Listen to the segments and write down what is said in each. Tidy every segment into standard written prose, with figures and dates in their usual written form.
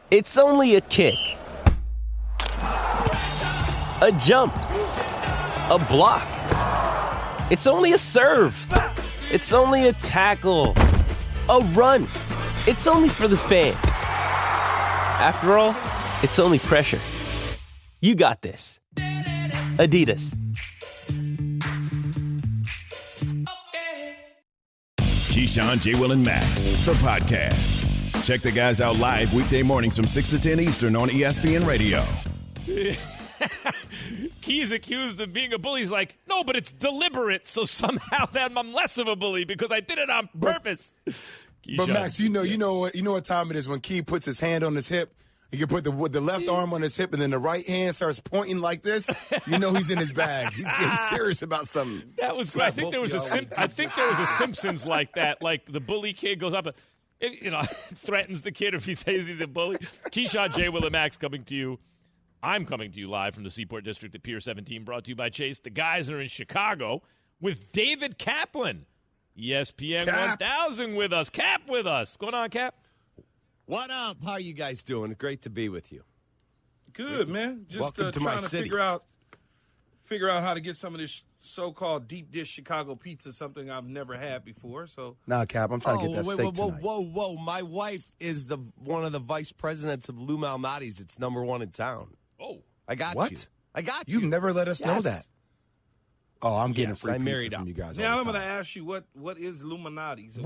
It's only a kick, a jump, a block. It's only a serve. It's only a tackle, a run. It's only for the fans. After all, it's only pressure. You got this. Adidas. Keyshawn, J. Will, and Max, the podcast. Check the guys out live weekday mornings from 6 to 10 Eastern on ESPN Radio. Key's accused of being a bully. He's like, no, but it's deliberate, so somehow I'm less of a bully because I did it on purpose. But Max, you know what time it is when Key puts his hand on his hip. He can put the left arm on his hip, and then the right hand starts pointing like this. You know he's in his bag. He's getting serious about something. That was great. I think there was a Simpsons like that. Like the bully kid goes up, threatens the kid if he says he's a bully. Keyshawn, J. Will, and Max coming to you. I'm coming to you live from the Seaport District at Pier 17, brought to you by Chase. The guys are in Chicago with David Kaplan, ESPN 1000 with us. Cap with us. What's going on, Cap? What up? How are you guys doing? Great to be with you. Good, man. Just Welcome to trying my to city. figure out how to get some of this so-called deep dish Chicago pizza, something I've never had before. So, Nah, Cap, I'm trying to get that steak tonight. Whoa. My wife is one of the vice presidents of Lou Malnati's. It's #1 in town. Oh. I got What? you. I got you. You've never let us know that. Oh, I'm getting Yes, free I pizza married from up. you guys. now all I'm the going to time. ask you what is Illuminati's?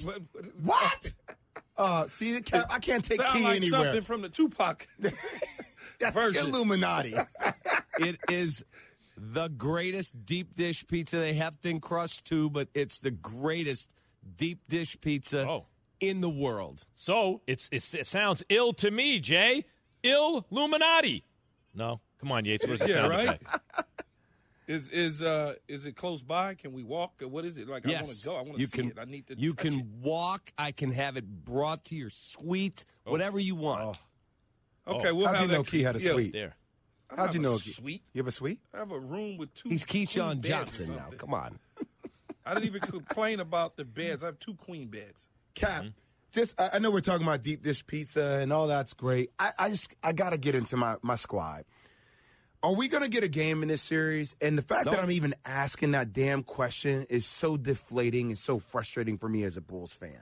What? See, Cap, I can't take Sound Key like anywhere. something from the Tupac That's version. Illuminati. It is the greatest deep dish pizza. They have thin crust too, but it's the greatest deep dish pizza in the world. So it sounds ill to me, Jay. Illuminati. No, come on, Yates. Where's the Yeah, sound right? effect? Is it close by? Can we walk? What is it like? Yes. I want to go. I want to see it. I need to. You touch can it. walk. I can have it brought to your suite, whatever you want. Okay, we'll How'd have you know that. Key had a suite? There. I How'd have you a know? Suite. You have a suite? I have a room with two. He's queen Keyshawn beds or Johnson now. something. Come on. I didn't even complain about the beds. I have 2 queen beds. Cap, I know we're talking about deep dish pizza and all that's great. I got to get into my squad. Are we going to get a game in this series? And the fact that I'm even asking that damn question is so deflating and so frustrating for me as a Bulls fan.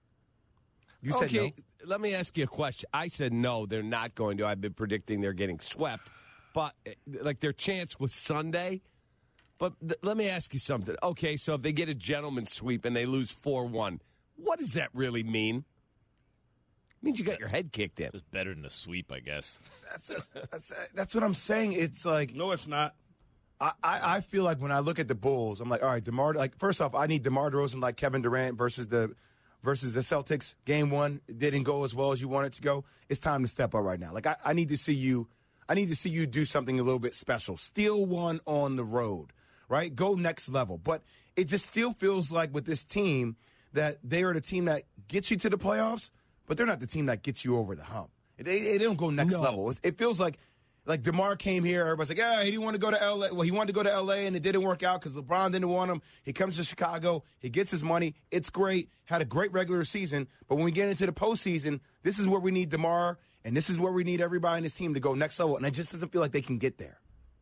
You said no? Let me ask you a question. I said no, they're not going to. I've been predicting they're getting swept. But, their chance was Sunday. But let me ask you something. Okay, so if they get a gentleman's sweep and they lose 4-1, what does that really mean? It means you got your head kicked in. It's better than a sweep, I guess. That's what I'm saying. It's like No, it's not. I feel like when I look at the Bulls, I'm like, all right, first off, I need DeMar DeRozan like Kevin Durant versus the Celtics. Game 1 didn't go as well as you want it to go. It's time to step up right now. Like I need to see you. I need to see you do something a little bit special. Steal one on the road, right? Go next level. But it just still feels like with this team that they are the team that gets you to the playoffs, but they're not the team that gets you over the hump. They don't go next level. It feels like DeMar came here. Everybody's like, yeah, he didn't want to go to L.A. Well, he wanted to go to L.A., and it didn't work out because LeBron didn't want him. He comes to Chicago. He gets his money. It's great. Had a great regular season. But when we get into the postseason, this is where we need DeMar, and this is where we need everybody in this team to go next level. And it just doesn't feel like they can get there.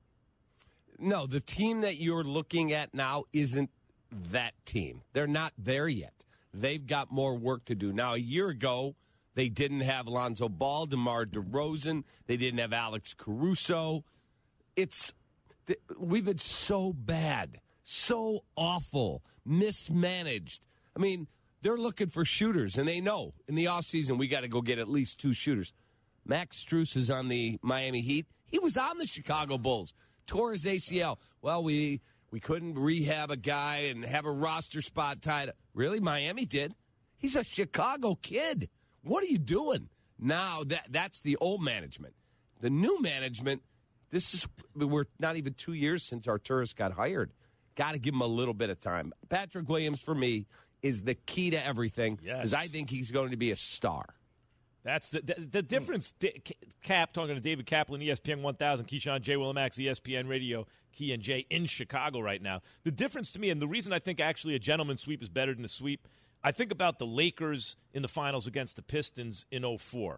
No, the team that you're looking at now isn't that team. They're not there yet. They've got more work to do. Now, a year ago, they didn't have Lonzo Ball, DeMar DeRozan. They didn't have Alex Caruso. We've been so bad, so awful, mismanaged. I mean, they're looking for shooters, and they know in the offseason we got to go get at least 2 shooters. Max Strus is on the Miami Heat. He was on the Chicago Bulls. Tore his ACL. Well, we couldn't rehab a guy and have a roster spot tied up. Really? Miami did. He's a Chicago kid. What are you doing? Now, that's the old management. The new management, we're not even 2 years since Arturas got hired. Got to give him a little bit of time. Patrick Williams, for me, is the key to everything. Yes. Because I think he's going to be a star. That's the difference. Cap talking to David Kaplan, ESPN 1000, Keyshawn, J. Will, and Max, ESPN Radio, Key and J in Chicago right now. The difference to me, and the reason I think actually a gentleman's sweep is better than a sweep, I think about the Lakers in the finals against the Pistons in 2004.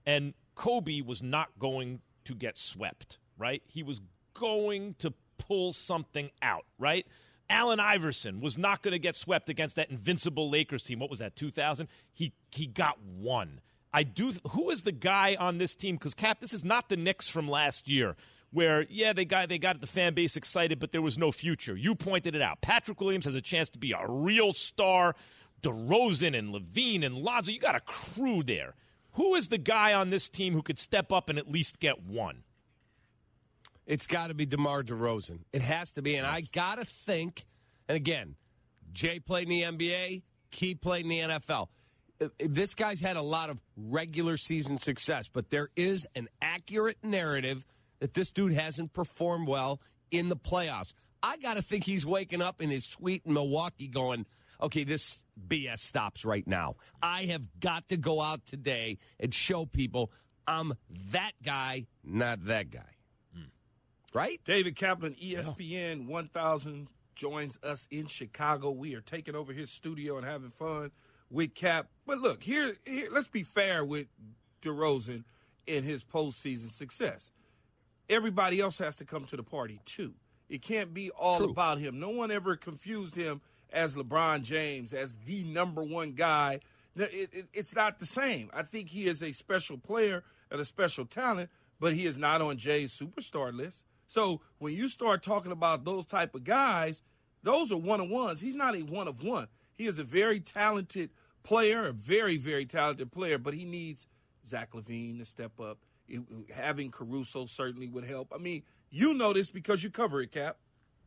And Kobe was not going to get swept, right? He was going to pull something out, right? Allen Iverson was not going to get swept against that invincible Lakers team. What was that, 2000? He got one. Who is the guy on this team? Because, Cap, this is not the Knicks from last year where, yeah, they got the fan base excited, but there was no future. You pointed it out. Patrick Williams has a chance to be a real star. DeRozan and Levine and Lonzo, you got a crew there. Who is the guy on this team who could step up and at least get one? It's got to be DeMar DeRozan. It has to be. And I got to think, and again, Jay played in the NBA, Key played in the NFL. This guy's had a lot of regular season success, but there is an accurate narrative that this dude hasn't performed well in the playoffs. I got to think he's waking up in his suite in Milwaukee going, okay, this BS stops right now. I have got to go out today and show people I'm that guy, not that guy. Right? David Kaplan, ESPN 1000, joins us in Chicago. We are taking over his studio and having fun with Cap. But look, here let's be fair with DeRozan in his postseason success. Everybody else has to come to the party, too. It can't be all about him. No one ever confused him as LeBron James, as the number one guy. It's not the same. I think he is a special player and a special talent, but he is not on Jay's superstar list. So when you start talking about those type of guys, those are one-on-ones. He's not a one-of-one. He is a very talented player, a very, very talented player, but he needs Zach LaVine to step up. Having Caruso certainly would help. I mean, you know this because you cover it, Cap.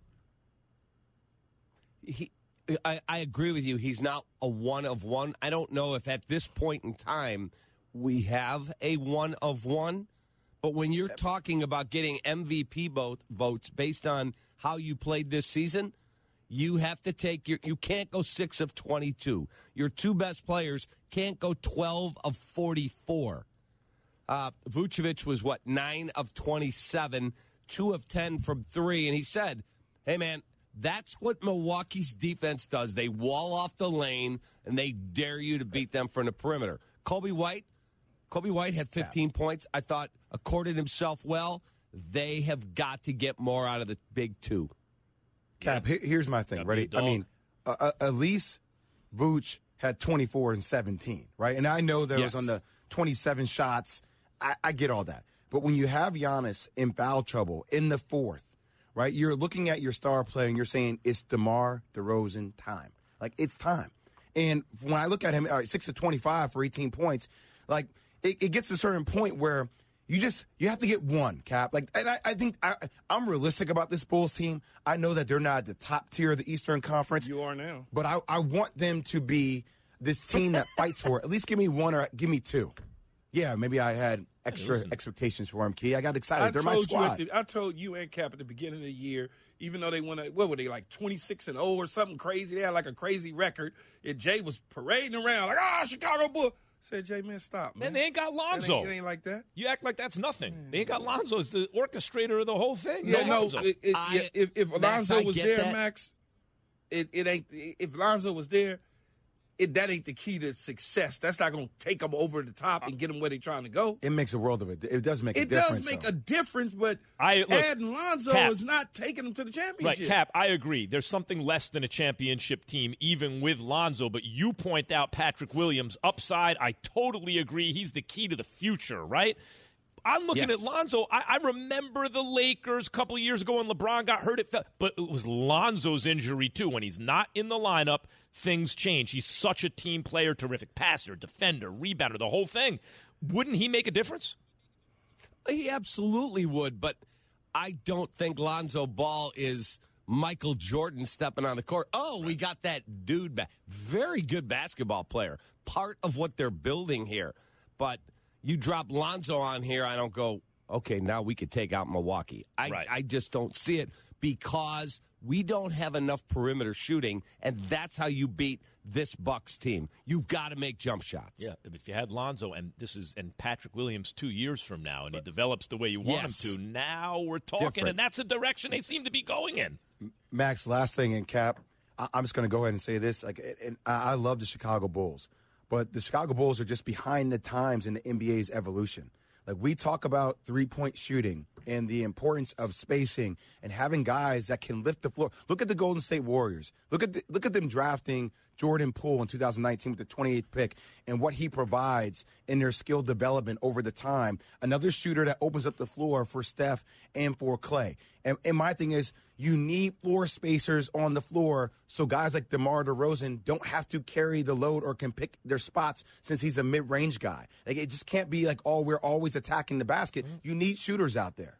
I agree with you. He's not a one-of-one. I don't know if at this point in time we have a one-of-one. But when you're talking about getting MVP votes based on how you played this season, you have to take you can't go 6 of 22. Your two best players can't go 12 of 44. Vucevic was, 9 of 27, 2 of 10 from 3. And he said, hey, man, that's what Milwaukee's defense does. They wall off the lane, and they dare you to beat them from the perimeter. Kobe White had 15 points. I thought accorded himself well. They have got to get more out of the big two. Cap, here's my thing. Ready? I mean, Elise Vooch had 24 and 17, right? And I know there was on the 27 shots. I get all that. But when you have Giannis in foul trouble in the fourth, right, you're looking at your star player and you're saying it's DeMar DeRozan time. Like, it's time. And when I look at him, 6 of 25 for 18 points, like, it gets to a certain point where you have to get one, Cap. Like, and I think I'm realistic about this Bulls team. I know that they're not at the top tier of the Eastern Conference. You are now. But I want them to be this team that fights for it. At least give me one or give me two. Yeah, maybe I had extra expectations for him, Key. I got excited. They're my squad. I told you and Cap at the beginning of the year, even though they won, what were they, like 26-0 or something crazy? They had like a crazy record. And Jay was parading around like, Chicago Bulls. Said, Jay, man, stop, man. Man, they ain't got Lonzo. It ain't like that. You act like that's nothing. Man. They ain't got Lonzo as the orchestrator of the whole thing. Yeah, Lonzo. If Lonzo was there, that. Max, it ain't. If Lonzo was there, that ain't the key to success. That's not going to take them over the top and get them where they're trying to go. It makes a world of it. It does make a difference. difference. It does make a difference, but adding Lonzo is not taking them to the championship. Right, Cap, I agree. There's something less than a championship team, even with Lonzo, but you point out Patrick Williams' upside. I totally agree. He's the key to the future, right? I'm looking at Lonzo. I remember the Lakers a couple of years ago when LeBron got hurt. But it was Lonzo's injury, too. When he's not in the lineup, things change. He's such a team player, terrific passer, defender, rebounder, the whole thing. Wouldn't he make a difference? He absolutely would, but I don't think Lonzo Ball is Michael Jordan stepping on the court. Oh, we got that dude back. Very good basketball player. Part of what they're building here. But you drop Lonzo on here, I don't go, okay, now we could take out Milwaukee. I just don't see it because we don't have enough perimeter shooting, and that's how you beat this Bucks team. You've got to make jump shots. Yeah, if you had Lonzo and Patrick Williams 2 years from now, and he develops the way you want him to, now we're talking, and that's the direction they seem to be going in. Max, last thing in Cap, I'm just going to go ahead and say this. And I love the Chicago Bulls. but the Chicago Bulls are just behind the times in the NBA's evolution. Like, we talk about three-point shooting and the importance of spacing and having guys that can lift the floor. Look at the Golden State Warriors. Look at them drafting Jordan Poole in 2019 with the 28th pick and what he provides in their skill development over the time. Another shooter that opens up the floor for Steph and for Clay. And my thing is, you need floor spacers on the floor so guys like DeMar DeRozan don't have to carry the load or can pick their spots since he's a mid-range guy. Like, it just can't be like, oh, we're always attacking the basket. You need shooters out there.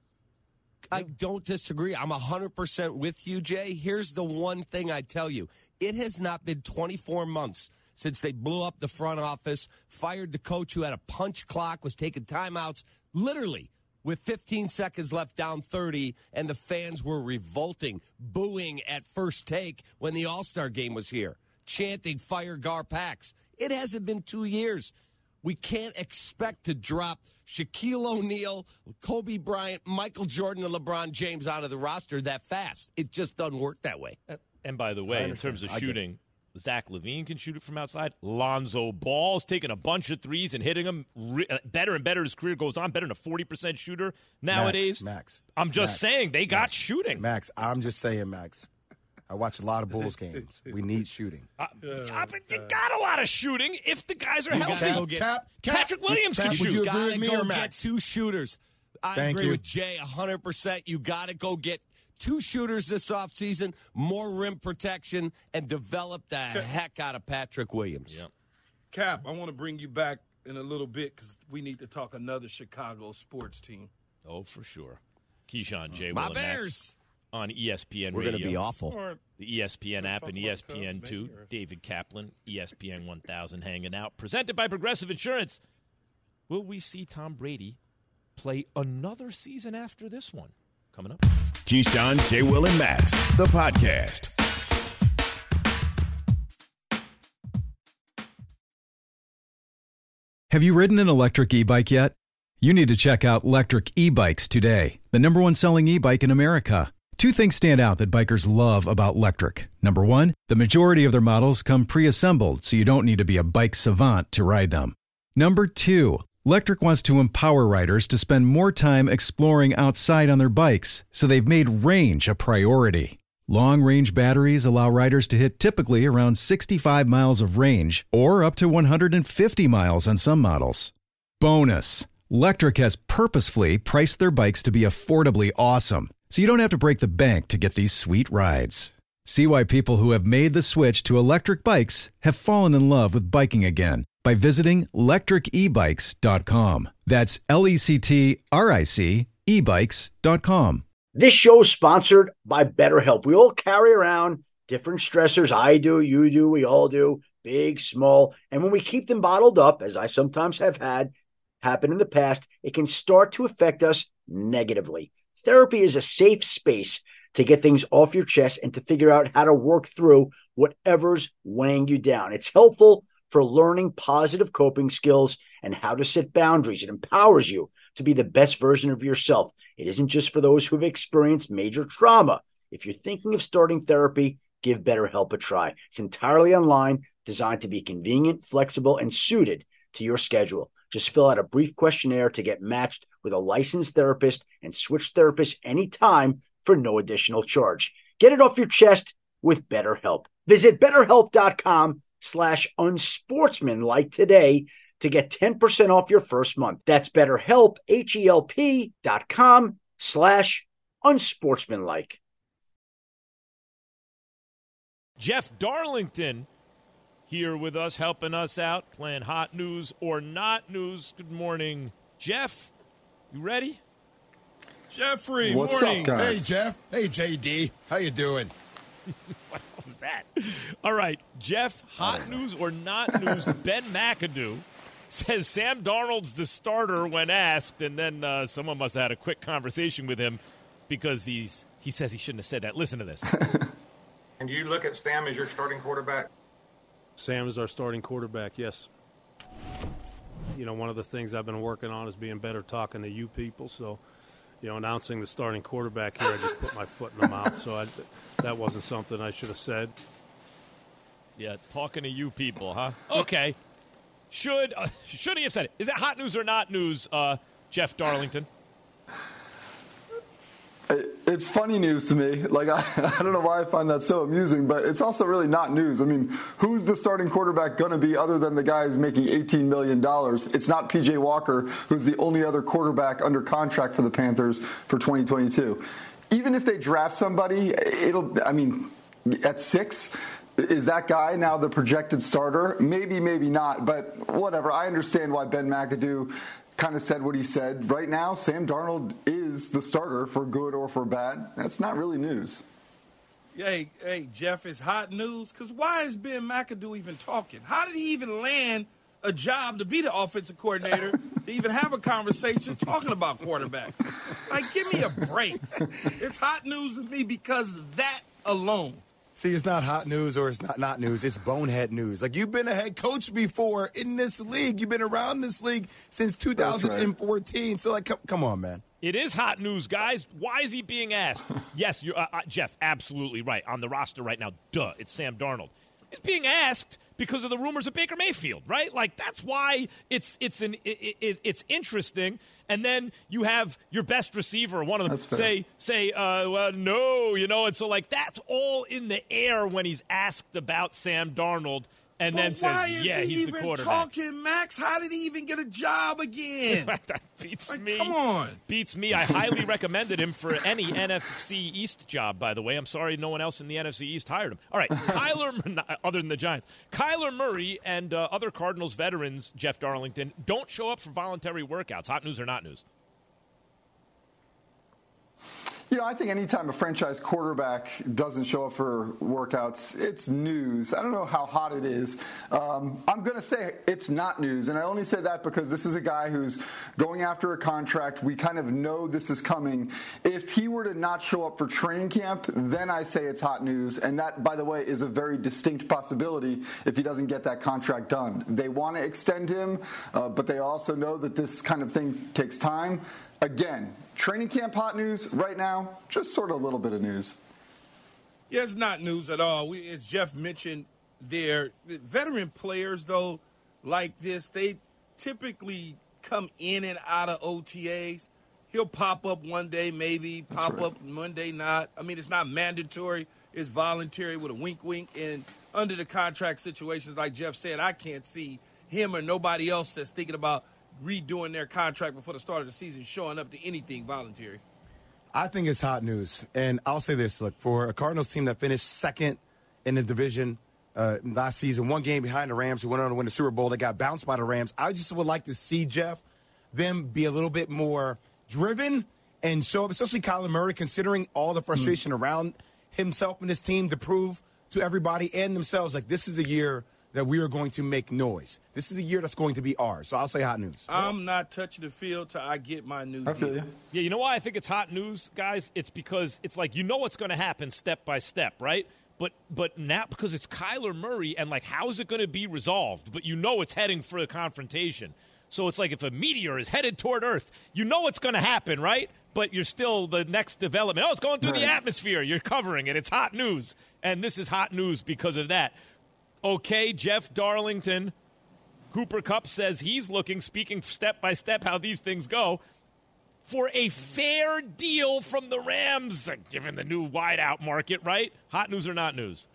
I don't disagree. I'm 100% with you, Jay. Here's the one thing I tell you. It has not been 24 months since they blew up the front office, fired the coach who had a punch clock, was taking timeouts, literally with 15 seconds left, down 30, and the fans were revolting, booing at first take when the All-Star game was here, chanting, "Fire Garpax." It hasn't been 2 years. We can't expect to drop Shaquille O'Neal, Kobe Bryant, Michael Jordan, and LeBron James out of the roster that fast. It just doesn't work that way. And by the way, in terms of shooting, Zach LaVine can shoot it from outside. Lonzo Ball's taking a bunch of threes and hitting them better and better as his career goes on, better than a 40% shooter nowadays. Max. I'm just saying they got shooting. Max, I'm just saying, Max. I watch a lot of Bulls games. We need shooting. But you got a lot of shooting if the guys are healthy. Patrick Williams can shoot. Would you agree Gotta with me go or Max? get two shooters. I Thank agree you. with Jay 100%. You got to go get two shooters this offseason, more rim protection, and develop the heck out of Patrick Williams. Yep. Cap, I want to bring you back in a little bit because we need to talk another Chicago sports team. Oh, for sure. Keyshawn, J. My Will, and Max Bears. on ESPN We're Radio. going to be awful. Or The ESPN app and talk about ESPN2. Cubs, maybe, or- David Kaplan, ESPN 1000 hanging out. Presented by Progressive Insurance. Will we see Tom Brady play another season after this one? Coming up. Keyshawn, J. Will, and Max, the podcast. Have you ridden an electric e-bike yet? You need to check out Lectric E-Bikes today, the #1 selling e-bike in America. Two things stand out that bikers love about Lectric. Number one, the majority of their models come pre-assembled, so you don't need to be a bike savant to ride them. Number two, Lectric wants to empower riders to spend more time exploring outside on their bikes, so they've made range a priority. Long-range batteries allow riders to hit typically around 65 miles of range, or up to 150 miles on some models. Bonus, Lectric has purposefully priced their bikes to be affordably awesome, so you don't have to break the bank to get these sweet rides. See why people who have made the switch to electric bikes have fallen in love with biking again by visiting lectricebikes.com. That's LECTRIC ebikes.com. This show is sponsored by BetterHelp. We all carry around different stressors. I do, you do, we all do, big, small. And when we keep them bottled up, as I sometimes have had happen in the past, it can start to affect us negatively. Therapy is a safe space to get things off your chest and to figure out how to work through whatever's weighing you down. It's helpful for learning positive coping skills and how to set boundaries. It empowers you to be the best version of yourself. It isn't just for those who have experienced major trauma. If you're thinking of starting therapy, give BetterHelp a try. It's entirely online, designed to be convenient, flexible, and suited to your schedule. Just fill out a brief questionnaire to get matched with a licensed therapist and switch therapists anytime for no additional charge. Get it off your chest with BetterHelp. Visit BetterHelp.com/unsportsmanlike today to get 10% off your first month. That's BetterHelp, HELP.com/unsportsmanlike. Jeff Darlington here with us, helping us out, playing hot news or not news. Good morning, Jeff. You ready? Jeffrey, What's morning. up, guys? Hey, Jeff. Hey, JD. How you doing? What was that? All right, Jeff, hot news or not news, Ben McAdoo says Sam Darnold's the starter when asked, and then someone must have had a quick conversation with him because he says he shouldn't have said that. Listen to this. And you look at Sam as your starting quarterback? Sam is our starting quarterback, yes. You know, one of the things I've been working on is being better talking to you people. So, you know, announcing the starting quarterback here, I just put my foot in the mouth. So that wasn't something I should have said. Yeah, talking to you people, huh? Okay. Should he have said it? Is it hot news or not news, Jeff Darlington? It's funny news to me. Like, I don't know why I find that so amusing, but it's also really not news. I mean, who's the starting quarterback going to be other than the guy who's making $18 million? It's not P.J. Walker, who's the only other quarterback under contract for the Panthers for 2022. Even if they draft somebody, at 6, is that guy now the projected starter? Maybe, maybe not, but whatever. I understand why Ben McAdoo kind of said what he said. Right now, Sam Darnold is the starter for good or for bad. That's not really news. Hey, Jeff, it's hot news because why is Ben McAdoo even talking? How did he even land a job to be the offensive coordinator to even have a conversation talking about quarterbacks? Like, give me a break. It's hot news to me because of that alone. See, it's not hot news or it's not news. It's bonehead news. Like, you've been a head coach before in this league. You've been around this league since 2014. Right. So, like, come on, man. It is hot news, guys. Why is he being asked? Yes, you're, Jeff, absolutely right. On the roster right now, it's Sam Darnold. He's being asked because of the rumors of Baker Mayfield, right? Like, that's why it's interesting. And then you have your best receiver, one of them, say, well, no, and so, like, that's all in the air when he's asked about Sam Darnold. And then says, yeah, he's the quarterback. Why is he even talking, Max? How did he even get a job again? That beats me. Come on. Beats me. I highly recommended him for any NFC East job, by the way. I'm sorry no one else in the NFC East hired him. All right, other than the Giants. Kyler Murray and other Cardinals veterans, Jeff Darlington, don't show up for voluntary workouts. Hot news or not news? I think anytime a franchise quarterback doesn't show up for workouts, it's news. I don't know how hot it is. I'm going to say it's not news, and I only say that because this is a guy who's going after a contract. We kind of know this is coming. If he were to not show up for training camp, then I say it's hot news, and that, by the way, is a very distinct possibility if he doesn't get that contract done. They want to extend him, but they also know that this kind of thing takes time. Again, training camp hot news right now, just sort of a little bit of news. Yeah, it's not news at all. As Jeff mentioned, their veteran players, though, like this, they typically come in and out of OTAs. He'll pop up one day, maybe, pop up Monday, not. I mean, it's not mandatory. It's voluntary with a wink. And under the contract situations, like Jeff said, I can't see him or nobody else that's thinking about redoing their contract before the start of the season, showing up to anything voluntary. I think it's hot news. And I'll say this, look, for a Cardinals team that finished second in the division last season, one game behind the Rams, who went on to win the Super Bowl, they got bounced by the Rams. I just would like to see, Jeff, them be a little bit more driven and show up, especially Kyler Murray, considering all the frustration around himself and his team, to prove to everybody and themselves, like, this is a year that we are going to make noise. This is the year that's going to be ours. So I'll say hot news. I'm not touching the field till I get my news. Yeah, you know why I think it's hot news, guys? It's because it's like, what's going to happen step by step, right? But now, because it's Kyler Murray, and, like, how is it going to be resolved? But it's heading for a confrontation. So it's like if a meteor is headed toward Earth, it's going to happen, right? But you're still the next development. Oh, it's going through the atmosphere. You're covering it. It's hot news. And this is hot news because of that. Okay, Jeff Darlington, Cooper Kupp says he's looking, speaking step by step how these things go, for a fair deal from the Rams, given the new wideout market, right? Hot news or not news?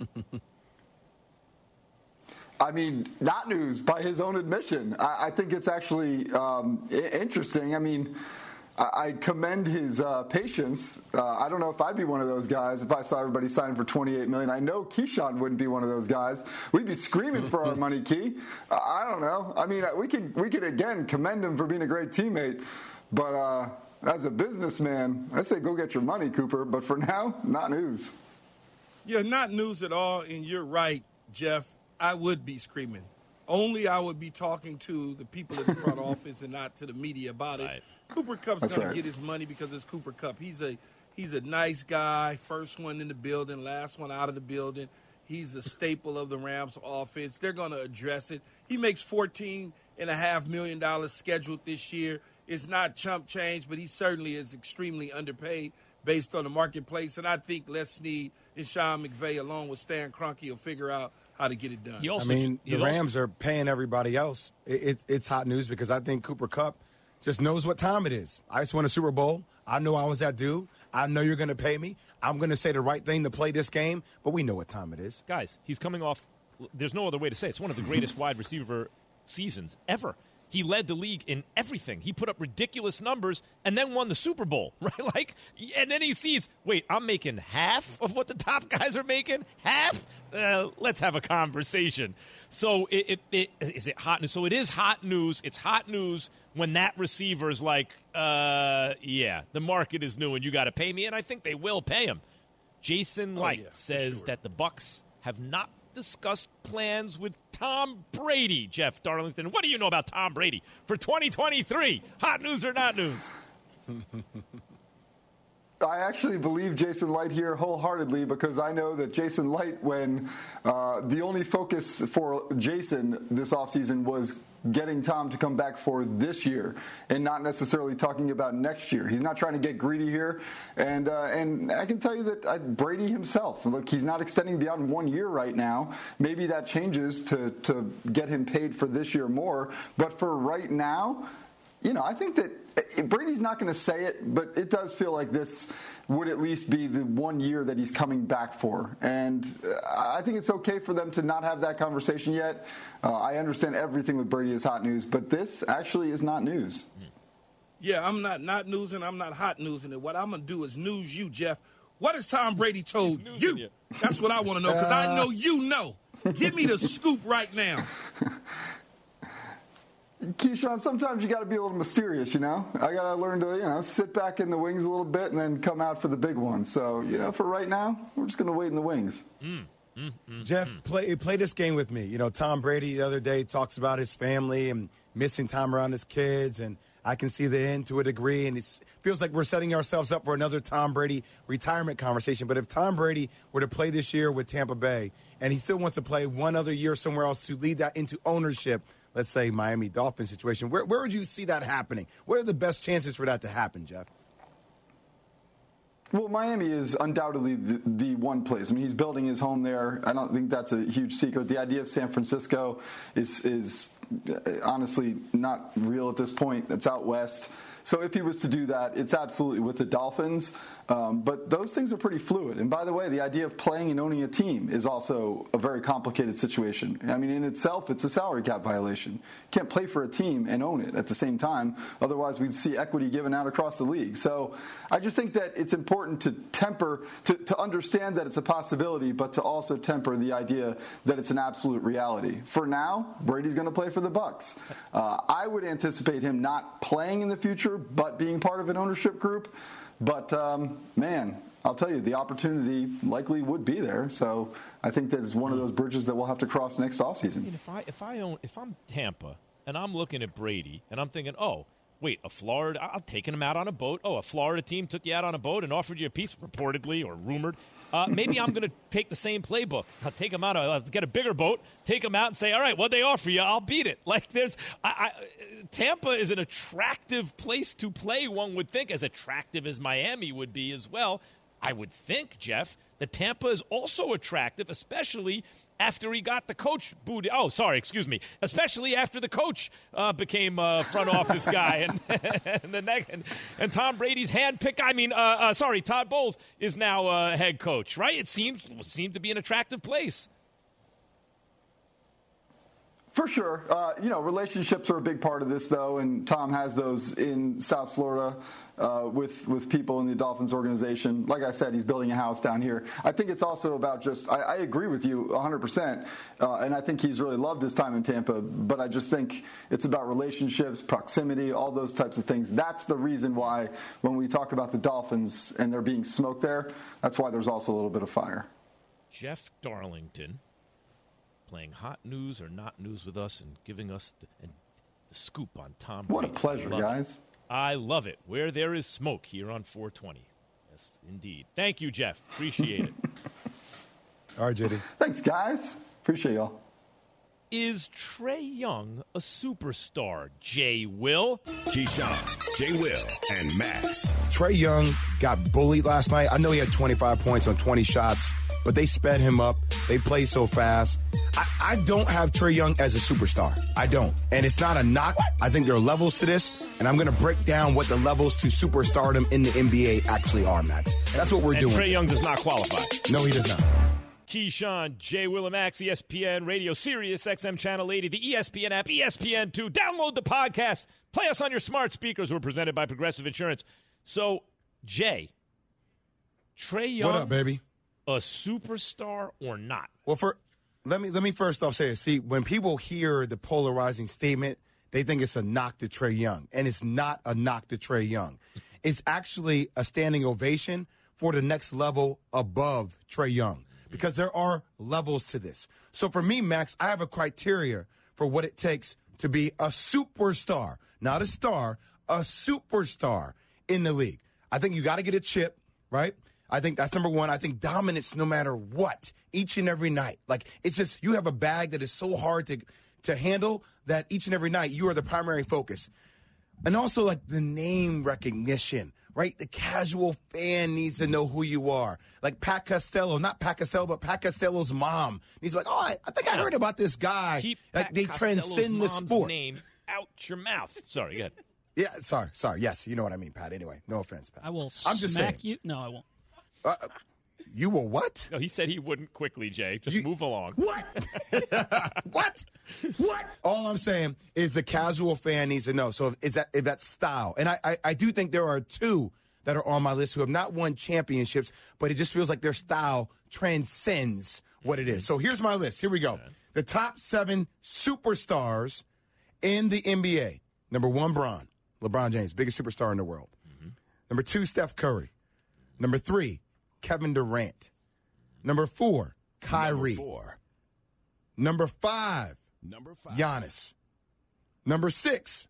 I mean, not news by his own admission. I think it's actually interesting. I mean, I commend his patience. I don't know if I'd be one of those guys if I saw everybody signing for $28 million. I know Keyshawn wouldn't be one of those guys. We'd be screaming for our money, Key. I don't know. I mean, we could again commend him for being a great teammate, but as a businessman, I say go get your money, Cooper. But for now, not news. Yeah, not news at all. And you're right, Jeff. I would be screaming. Only I would be talking to the people in the front office and not to the media about it. Right. Cooper Kupp's going to get his money because it's Cooper Kupp. He's a nice guy, first one in the building, last one out of the building. He's a staple of the Rams offense. They're going to address it. He makes $14.5 million scheduled this year. It's not chump change, but he certainly is extremely underpaid based on the marketplace. And I think Les Snead and Sean McVay, along with Stan Kroenke, will figure out how to get it done. The Rams are paying everybody else. It's hot news because I think Cooper Kupp just knows what time it is. I just won a Super Bowl. I know I was that dude. I know you're going to pay me. I'm going to say the right thing to play this game, but we know what time it is. Guys, he's coming off – there's no other way to say it. It's one of the greatest wide receiver seasons ever. He led the league in everything. He put up ridiculous numbers and then won the Super Bowl, right? And then he sees, wait, I'm making half of what the top guys are making? Half? Let's have a conversation. So is it hot news? So it is hot news. It's hot news when that receiver is like, the market is new and you got to pay me, and I think they will pay him. Jason Light says that the Bucs have not discussed plans with Tom Brady. Jeff Darlington, what do you know about Tom Brady for 2023? Hot news or not news? I actually believe Jason Light here wholeheartedly because I know that Jason Light, when the only focus for Jason this offseason was getting Tom to come back for this year and not necessarily talking about next year. He's not trying to get greedy here. And I can tell you that Brady himself, look, he's not extending beyond 1 year right now. Maybe that changes to get him paid for this year more. But for right now, I think that Brady's not going to say it, but it does feel like this would at least be the 1 year that he's coming back for. And I think it's okay for them to not have that conversation yet. I understand everything with Brady is hot news, but this actually is not news. Yeah, I'm not news and I'm not hot news. And what I'm going to do is news you, Jeff. What has Tom Brady told you? That's what I want to know because I know you know. Give me the scoop right now. Keyshawn, sometimes you got to be a little mysterious, I got to learn to, sit back in the wings a little bit and then come out for the big one. So, for right now, we're just going to wait in the wings. Jeff, play this game with me. Tom Brady the other day talks about his family and missing time around his kids, and I can see the end to a degree, and it feels like we're setting ourselves up for another Tom Brady retirement conversation. But if Tom Brady were to play this year with Tampa Bay and he still wants to play one other year somewhere else to lead that into ownership, let's say Miami Dolphins situation, where would you see that happening? What are the best chances for that to happen, Jeff? Well, Miami is undoubtedly the one place. I mean, he's building his home there. I don't think that's a huge secret. The idea of San Francisco is honestly not real at this point. It's out west. So if he was to do that, it's absolutely with the Dolphins. But those things are pretty fluid. And by the way, the idea of playing and owning a team is also a very complicated situation. I mean, in itself, it's a salary cap violation. You can't play for a team and own it at the same time. Otherwise, we'd see equity given out across the league. So I just think that it's important to temper, to understand that it's a possibility, but to also temper the idea that it's an absolute reality. For now, Brady's going to play for the Bucs. I would anticipate him not playing in the future, but being part of an ownership group. But, man, I'll tell you, the opportunity likely would be there. So I think that it's one of those bridges that we'll have to cross next offseason. I mean, if I'm Tampa and I'm looking at Brady and I'm thinking, oh, wait, I'm taking him out on a boat. Oh, a Florida team took you out on a boat and offered you a piece, reportedly or rumored. Maybe I'm going to take the same playbook. I'll take him out. I'll get a bigger boat, take him out and say, all right, what they offer you, I'll beat it. Like Tampa is an attractive place to play, one would think, as attractive as Miami would be as well. I would think, Jeff, that Tampa is also attractive, especially after he got the coach booted. Oh, sorry, excuse me. Especially after the coach became a front office guy, and Tom Brady's handpicked. I mean, Todd Bowles is now head coach, right? It seemed to be an attractive place. For sure. Relationships are a big part of this, though, and Tom has those in South Florida with people in the Dolphins organization. Like I said, he's building a house down here. I think it's also about just, I agree with you 100%, and I think he's really loved his time in Tampa, but I just think it's about relationships, proximity, all those types of things. That's the reason why when we talk about the Dolphins and there being smoke there, that's why there's also a little bit of fire. Jeff Darlington, playing hot news or not news with us and giving us the scoop on Tom Brady. What a pleasure, guys. I love it. Where there is smoke here on 420. Yes, indeed. Thank you, Jeff. Appreciate it. All right, JD. Thanks, guys. Appreciate y'all. Is Trae Young a superstar, Jay Will? Keyshawn, Jay Will, and Max. Trae Young got bullied last night. I know he had 25 points on 20 shots, but they sped him up. They played so fast. I don't have Trae Young as a superstar. I don't. And it's not a knock. I think there are levels to this, and I'm going to break down what the levels to superstardom in the NBA actually are, Max. That's what we're doing. Trae Young does not qualify. No, he does not. Keyshawn, J. Willimax, ESPN Radio, Sirius XM Channel 80, the ESPN app, ESPN2. Download the podcast. Play us on your smart speakers. We're presented by Progressive Insurance. So, Jay, Trae Young, what up, baby? A superstar or not? Well, let me first off say it. See, when people hear the polarizing statement, they think it's a knock to Trae Young, and it's not a knock to Trae Young. It's actually a standing ovation for the next level above Trae Young, because there are levels to this. So for me, Max, I have a criteria for what it takes to be a superstar, not a star, a superstar in the league. I think you got to get a chip, right? I think that's number one. I think dominance no matter what, each and every night. Like, it's just, you have a bag that is so hard to handle that each and every night you are the primary focus. And also, like, the name recognition, right? The casual fan needs to know who you are. Like Pat Costello, not Pat Costello, but Pat Costello's mom. He's like, I think I heard about this guy. Keep like, Pat they Costello's transcend the mom's sport. Name out your mouth. Sorry, go ahead. Yeah, sorry. Yes, you know what I mean, Pat. Anyway, no offense, Pat. I will I'm just smack saying. you. No, I won't. You will what? No, he said he wouldn't quickly, Jay. Just move along. What? What? All I'm saying is the casual fan needs to know. So if that's style. And I do think there are two that are on my list who have not won championships, but it just feels like their style transcends what it is. So here's my list. Here we go. The top 7 superstars in the NBA. Number 1, LeBron James, biggest superstar in the world. Number 2, Steph Curry. Number 3, Kevin Durant. Number 4, Kyrie. Number 5, Giannis. Number 6,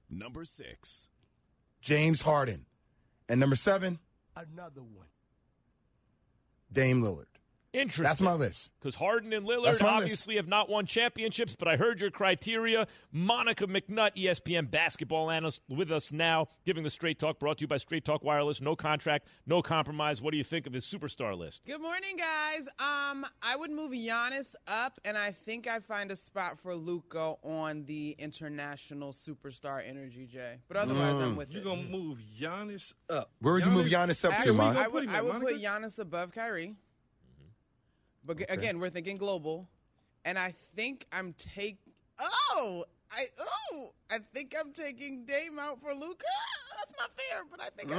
James Harden. And number 7, another one, Dame Lillard. Interesting. That's my list. Because Harden and Lillard obviously have not won championships, but I heard your criteria. Monica McNutt, ESPN basketball analyst, with us now, giving the Straight Talk, brought to you by Straight Talk Wireless. No contract, no compromise. What do you think of his superstar list? Good morning, guys. I would move Giannis up, and I think I find a spot for Luka on the international superstar energy, Jay. But otherwise, I'm with You're going to move Giannis up. Where would you move Giannis up to, Mon? I would put Giannis above Kyrie. But again, we're thinking global, and I think I'm taking Dame out for Luka. That's not fair, but I think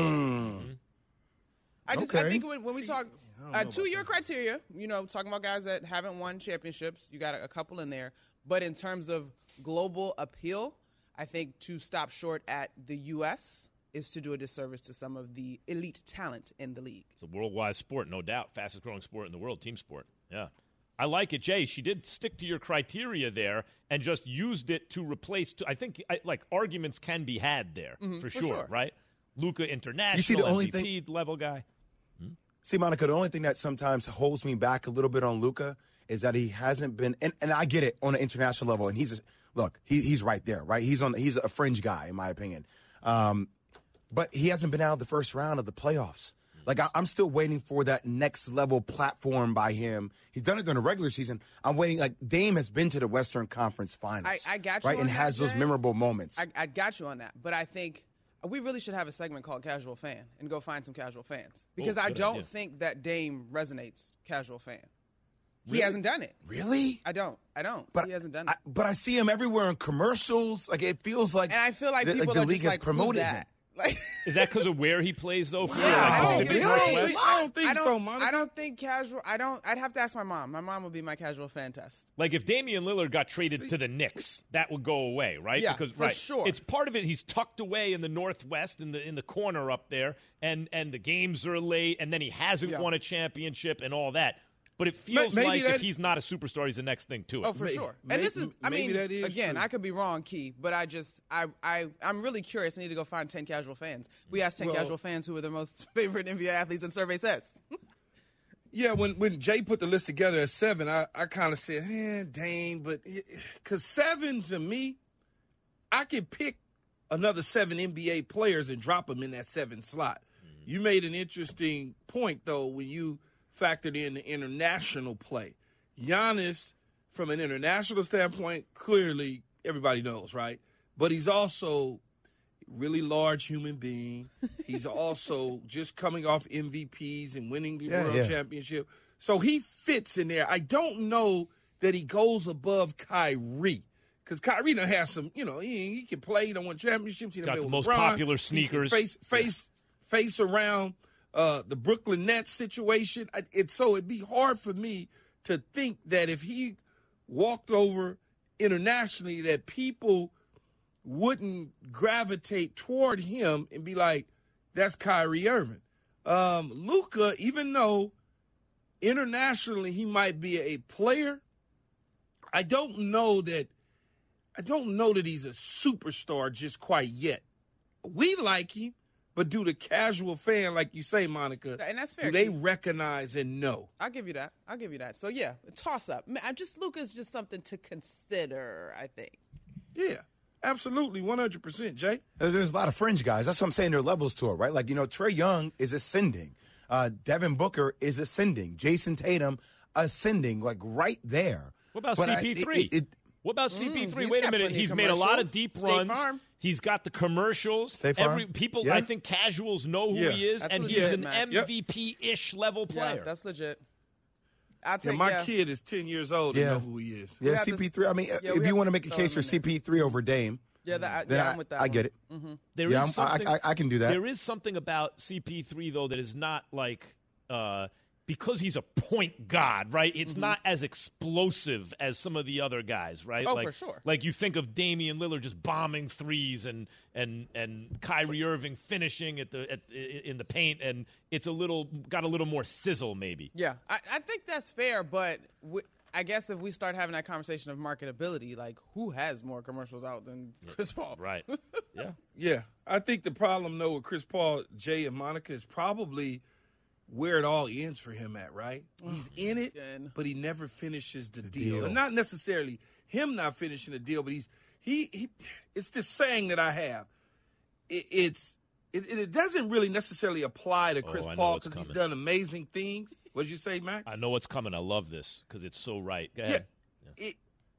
I think when we talk to your criteria, talking about guys that haven't won championships, you got a couple in there. But in terms of global appeal, I think to stop short at the U.S. is to do a disservice to some of the elite talent in the league. It's a worldwide sport, no doubt. Fastest growing sport in the world, team sport. Yeah. I like it, Jay. She did stick to your criteria there and just used it to replace. I think arguments can be had there for sure, right? Luka international, you see the only MVP level guy. See, Monica, the only thing that sometimes holds me back a little bit on Luka is that he hasn't been, and I get it on an international level, and he's right there, right? He's a fringe guy, in my opinion. But he hasn't been out of the first round of the playoffs. Like, I'm still waiting for that next level platform by him. He's done it during the regular season. I'm waiting. Like, Dame has been to the Western Conference Finals. I got you right, on and that, has those Jay. memorable moments. I got you on that. But I think we really should have a segment called Casual Fan and go find some casual fans. Because I don't think that Dame resonates casual fan. Really? He hasn't done it. Really? I don't. But he hasn't done it. But I see him everywhere in commercials. Like, it feels like. And I feel like people the are league just has promoted who's that? him. Is that because of where he plays, though? I don't think so, Monica. I don't think casual. I'd have to ask my mom. My mom would be my casual fan test. Like, if Damian Lillard got traded to the Knicks, that would go away, right? Yeah, because, for sure. It's part of it. He's tucked away in the Northwest, in the corner up there, and the games are late, and then he hasn't won a championship and all that. But it feels like if he's not a superstar, he's the next thing to it. Oh, for sure. And this is, again, I could be wrong, Key, but I'm really curious. I need to go find 10 casual fans. We asked 10 casual fans who are their most favorite NBA athletes, and survey says. Yeah, when Jay put the list together at 7, I kind of said, Dame, but because 7 to me, I could pick another 7 NBA players and drop them in that 7 slot. Mm-hmm. You made an interesting point, though, when you factored in the international play. Giannis, from an international standpoint, clearly everybody knows, right? But he's also really large human being. He's also just coming off MVPs and winning the World Championship. So he fits in there. I don't know that he goes above Kyrie. Because Kyrie done has some, he can play. He done won championships. He done got the most LeBron. popular sneakers. Face around the Brooklyn Nets situation. It'd be hard for me to think that if he walked over internationally that people wouldn't gravitate toward him and be like, that's Kyrie Irving. Luka, even though internationally he might be a player, I don't know that he's a superstar just quite yet. We like him, but do the casual fan, like you say, Monica, and that's fair, do they recognize and know? I'll give you that. So, yeah, toss up. Luka's just something to consider, I think. Yeah, absolutely, 100%, Jay. There's a lot of fringe guys. That's what I'm saying. There are levels to it, right? Like, Trae Young is ascending. Devin Booker is ascending. Jason Tatum ascending, like right there. What about CP3? What about CP3? Wait a minute. He's made a lot of deep runs. Farm. He's got the commercials. People, I think casuals know who he is, and he's an MVP-ish level player. Yeah, that's legit. My kid is 10 years old and know who he is. Yeah, CP3. I mean, if you want to make a case for CP3 over Dame, I'm with that. I get it. Mm-hmm. There is something, I can do that. There is something about CP3 though that is not like because he's a point guard, right? It's not as explosive as some of the other guys, right? Oh, for sure. Like you think of Damian Lillard just bombing threes and Kyrie Irving finishing in the paint, and it's got a little more sizzle, maybe. Yeah, I think that's fair, but I guess if we start having that conversation of marketability, like who has more commercials out than Chris Paul? Right. Yeah. Yeah. I think the problem, though, with Chris Paul, Jay, and Monica is probably where it all ends for him at, right? He's in it, but he never finishes the deal. And not necessarily him not finishing the deal, but it's this saying that I have. It doesn't really necessarily apply to Chris Paul because he's done amazing things. What did you say, Max? I know what's coming. I love this because it's so right. Go ahead. Yeah.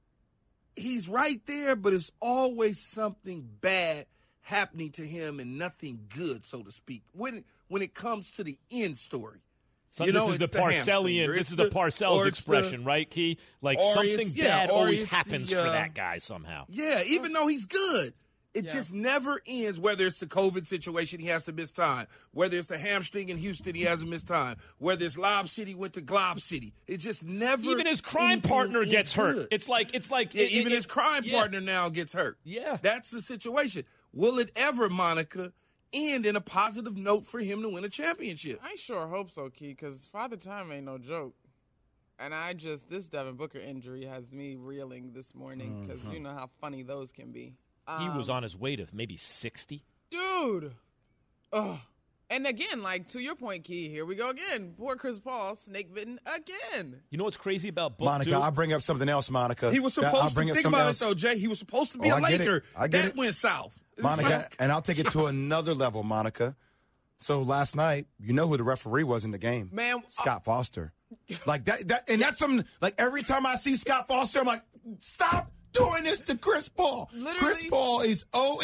He's right there, but it's always something bad happening to him and nothing good, so to speak, when it comes to the end story. So this is the Parcellian. This is the Parcells expression, right, Key? Like something bad always happens for that guy somehow. Yeah, even though he's good. It just never ends, whether it's the COVID situation, he has to miss time. Whether it's the hamstring in Houston, he has to miss time. Whether it's Lob City, went to Glob City. It just never. Even his crime partner gets hurt. It's like even his crime partner now gets hurt. Yeah. That's the situation. Will it ever, Monica, end in a positive note for him to win a championship? I sure hope so, Key, because Father Time ain't no joke. And this Devin Booker injury has me reeling this morning because you know how funny those can be. He was on his way to maybe 60. Dude. Ugh. And again, like to your point, Key, here we go again. Poor Chris Paul, snake bitten again. You know what's crazy about Book, Monica, I'll bring up something else, Monica. He was supposed to think about it, though, Jay. He was supposed to be a Laker. That went south. Monica, and I'll take it to another level, Monica. So last night, you know who the referee was in the game? Man. Scott Foster. Like that and that's something, like every time I see Scott Foster, I'm like, stop doing this to Chris Paul. Literally. Chris Paul is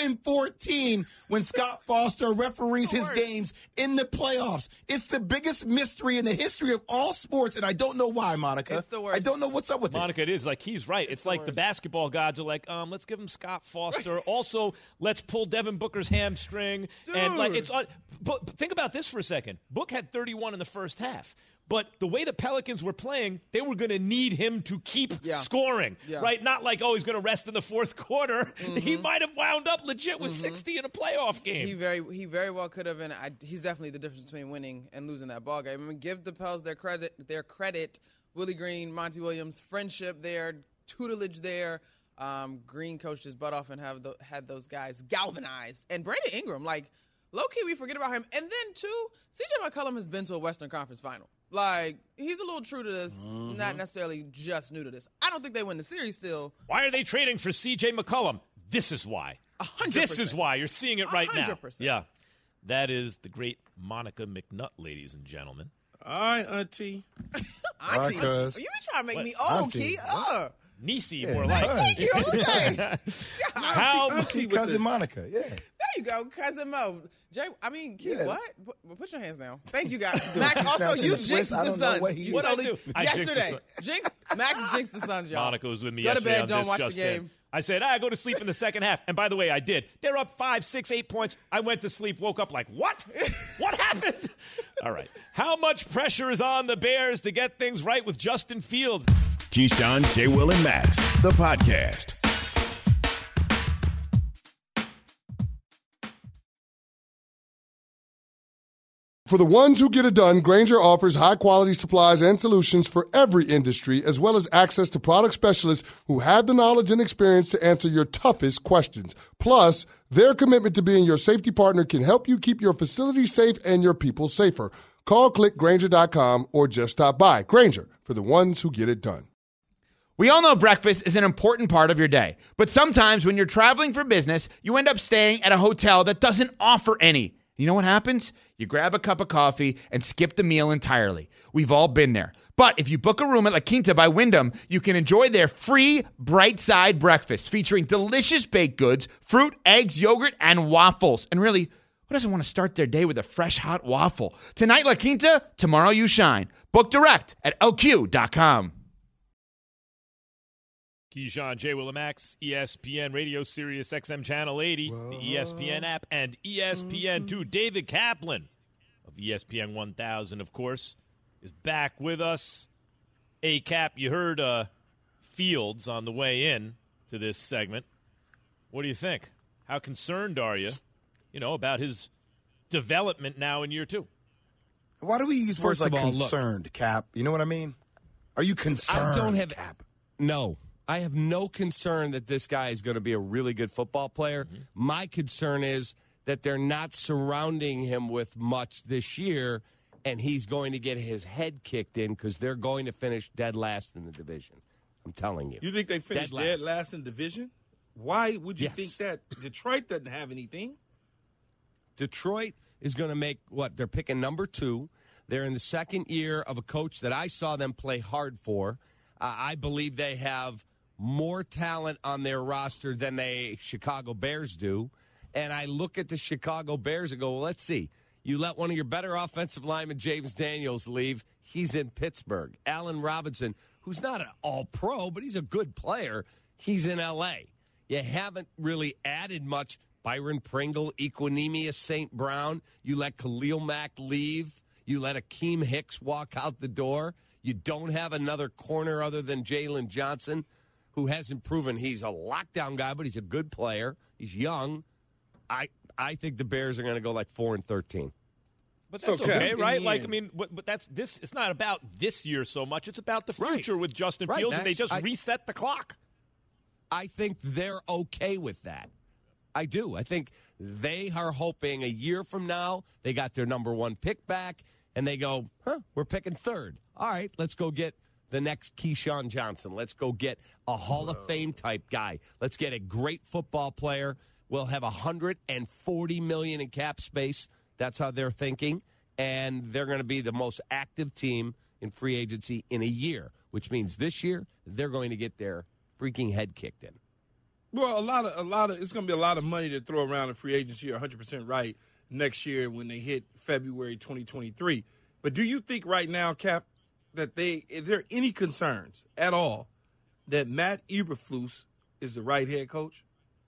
0-14 when Scott Foster referees his games in the playoffs. It's the biggest mystery in the history of all sports, and I don't know why, Monica. It's the worst. I don't know what's up with Monica, it is. Like, he's right. It's like the basketball gods are like, let's give him Scott Foster. Also, let's pull Devin Booker's hamstring. Dude. And like but think about this for a second. Book had 31 in the first half. But the way the Pelicans were playing, they were going to need him to keep scoring, right? Not like, he's going to rest in the fourth quarter. Mm-hmm. He might have wound up legit with 60 in a playoff game. He very well could have, and he's definitely the difference between winning and losing that ball game. I mean, give the Pels their credit. Willie Green, Monty Williams, friendship there, tutelage there. Green coached his butt off and had those guys galvanized. And Brandon Ingram, like, low-key, we forget about him. And then, too, C.J. McCollum has been to a Western Conference final. Like, he's a little true to this, not necessarily just new to this. I don't think they win the series still. Why are they trading for C.J. McCollum? This is why. 100%. This is why. You're seeing it right 100%. now. Yeah. That is the great Monica McNutt, ladies and gentlemen. All right, Auntie. Auntie. Right, you be trying to make me old, Key. Niecy, more like. Thank you. Okay. How cousin Monica? Yeah. There you go, cousin Mo. Jay, I mean, Keith, Yes. what? Put your hands down. Thank you, guys. Max, also, you jinxed the Suns. You What'd I totally do? I jinxed the yesterday. Sun- Max jinxed the Suns, y'all. Monica was with me Go to yesterday bed, on don't this watch the just game. in. I said, I go to sleep in the second half. And by the way, I did. They're up 5, 6, 8 points. I went to sleep, woke up like, what? What happened? All right. How much pressure is on the Bears to get things right with Justin Fields? Keyshawn, J. Will, and Max, the podcast. For the ones who get it done, Grainger offers high-quality supplies and solutions for every industry, as well as access to product specialists who have the knowledge and experience to answer your toughest questions. Plus, their commitment to being your safety partner can help you keep your facility safe and your people safer. Call, click Grainger.com, or just stop by. Grainger, for the ones who get it done. We all know breakfast is an important part of your day, but sometimes when you're traveling for business, you end up staying at a hotel that doesn't offer any. You know what happens? You grab a cup of coffee and skip the meal entirely. We've all been there. But if you book a room at La Quinta by Wyndham, you can enjoy their free Bright Side breakfast featuring delicious baked goods, fruit, eggs, yogurt, and waffles. And really, who doesn't want to start their day with a fresh, hot waffle? Tonight, La Quinta, tomorrow you shine. Book direct at lq.com. Keyshawn, J. Will, and Max, ESPN Radio, Sirius XM Channel 80, the ESPN app, and ESPN2. David Kaplan of ESPN 1000, of course, is back with us. Cap, you heard Fields on the way in to this segment. What do you think? How concerned are you, about his development now in year 2? Why do we use words like concerned, Cap? You know what I mean? Are you concerned, Cap? No. I have no concern that this guy is going to be a really good football player. Mm-hmm. My concern is that they're not surrounding him with much this year, and he's going to get his head kicked in because they're going to finish dead last in the division. I'm telling you. You think they finished dead last in division? Why would you think that? Detroit doesn't have anything. Detroit is going to make what? They're picking number 2. They're in the second year of a coach that I saw them play hard for. I believe they have more talent on their roster than the Chicago Bears do. And I look at the Chicago Bears and go, well, let's see. You let one of your better offensive linemen, James Daniels, leave. He's in Pittsburgh. Allen Robinson, who's not an all-pro, but he's a good player, he's in L.A. You haven't really added much. Byron Pringle, Equinemius St. Brown. You let Khalil Mack leave. You let Akeem Hicks walk out the door. You don't have another corner other than Jalen Johnson, who hasn't proven he's a lockdown guy, but he's a good player. He's young. I think the Bears are going to go like 4-13. But that's okay, right? Like, I mean, but that's this. It's not about this year so much. It's about the future with Justin Fields, and they just reset the clock. I think they're okay with that. I do. I think they are hoping a year from now they got their number 1 pick back, and they go, we're picking 3rd. All right, let's go get the next Keyshawn Johnson. Let's go get a Hall of Fame type guy. Let's get a great football player. We'll have $140 million in cap space. That's how they're thinking. And they're going to be the most active team in free agency in a year, which means this year they're going to get their freaking head kicked in. Well, a lot of it's going to be a lot of money to throw around in free agency. You're 100% right next year when they hit February 2023. But do you think right now, Cap, that is there any concerns at all that Matt Eberflus is the right head coach?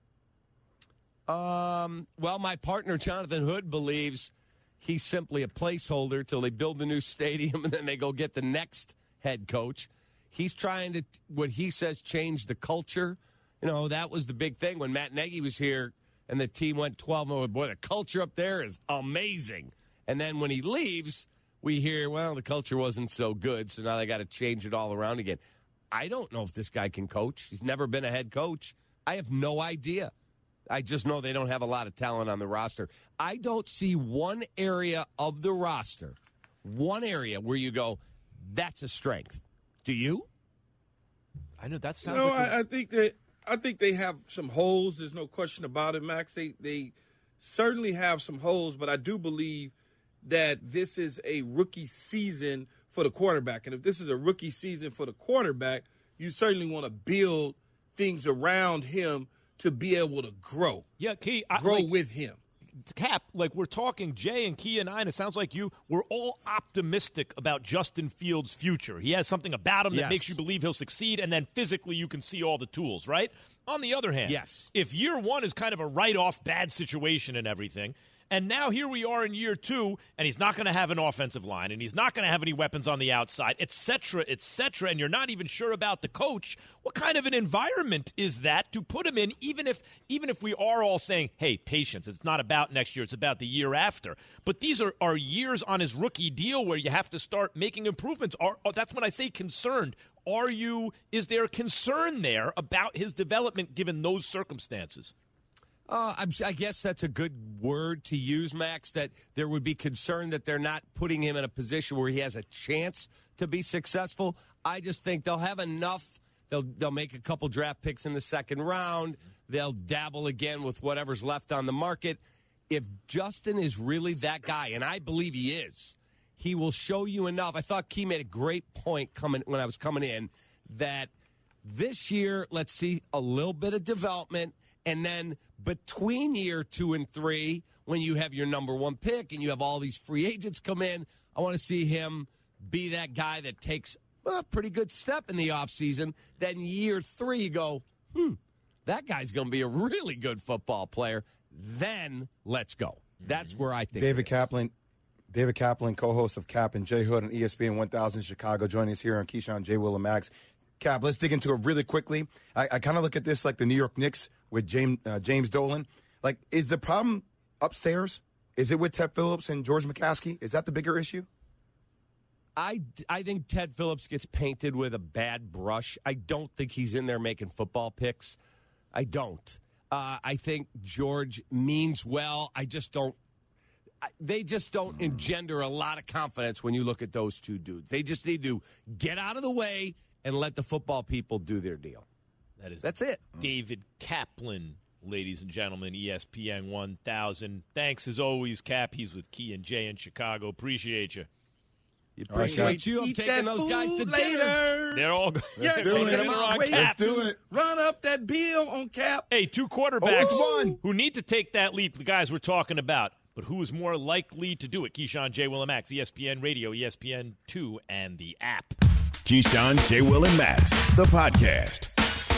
Well, my partner, Jonathan Hood, believes he's simply a placeholder till they build the new stadium and then they go get the next head coach. He's trying to, what he says, change the culture. That was the big thing when Matt Nagy was here and the team went 12-0. Boy, the culture up there is amazing. And then when he leaves, we hear, well, the culture wasn't so good, so now they got to change it all around again. I don't know if this guy can coach. He's never been a head coach. I have no idea. I just know they don't have a lot of talent on the roster. I don't see one area of the roster, one area where you go, that's a strength. Do you? I know that sounds like I think they have some holes. There's no question about it, Max. They certainly have some holes, but I do believe that this is a rookie season for the quarterback. And if this is a rookie season for the quarterback, you certainly want to build things around him to be able to grow. Yeah, Key. Grow with him. Cap, like we're talking, Jay and Key and I, and it sounds like we're all optimistic about Justin Fields' future. He has something about him that makes you believe he'll succeed, and then physically you can see all the tools, right? On the other hand, if year one is kind of a write-off bad situation and everything, and now here we are in year two, and he's not going to have an offensive line, and he's not going to have any weapons on the outside, et cetera, and you're not even sure about the coach, what kind of an environment is that to put him in, even if we are all saying, hey, patience, it's not about next year, it's about the year after. But these are years on his rookie deal where you have to start making improvements. That's when I say concerned. Is there a concern there about his development given those circumstances? I guess that's a good word to use, Max, that there would be concern that they're not putting him in a position where he has a chance to be successful. I just think they'll have enough. They'll make a couple draft picks in the second round. They'll dabble again with whatever's left on the market. If Justin is really that guy, and I believe he is, he will show you enough. I thought Key made a great point when I was coming in that this year, let's see a little bit of development. And then between year 2 and 3, when you have your number one pick and you have all these free agents come in, I want to see him be that guy that takes a pretty good step in the offseason. Then year 3, you go, that guy's going to be a really good football player. Then let's go. That's where I think David Kaplan, co-host of Cap and J Hood on ESPN 1000 Chicago, joining us here on Keyshawn, J. Will, and Max. Cap, let's dig into it really quickly. I kind of look at this like the New York Knicks with James Dolan. Like, is the problem upstairs? Is it with Ted Phillips and George McCaskey? Is that the bigger issue? I think Ted Phillips gets painted with a bad brush. I don't think he's in there making football picks. I don't. I think George means well. They just don't engender a lot of confidence when you look at those two dudes. They just need to get out of the way and let the football people do their deal. That's it. David Kaplan, ladies and gentlemen, ESPN 1000. Thanks as always, Cap. He's with Key and Jay in Chicago. Appreciate you. Appreciate you. I'm taking those guys to dinner. They're all going. Yes, Let's do it. Run up that bill on Cap. Hey, two quarterbacks who need to take that leap, the guys we're talking about. But who is more likely to do it? Keyshawn, J. Will, and Max, ESPN Radio, ESPN 2, and the app. Keyshawn, J. Will, and Max, the podcast.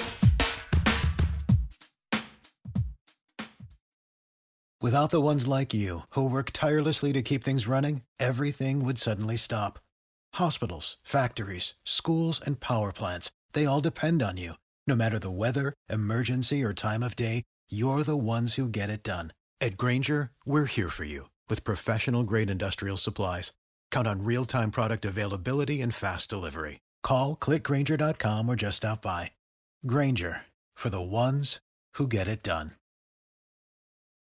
Without the ones like you, who work tirelessly to keep things running, everything would suddenly stop. Hospitals, factories, schools, and power plants, they all depend on you. No matter the weather, emergency, or time of day, you're the ones who get it done. At Grainger, we're here for you with professional-grade industrial supplies. Count on real-time product availability and fast delivery. Call, click Grainger.com, or just stop by. Grainger, for the ones who get it done.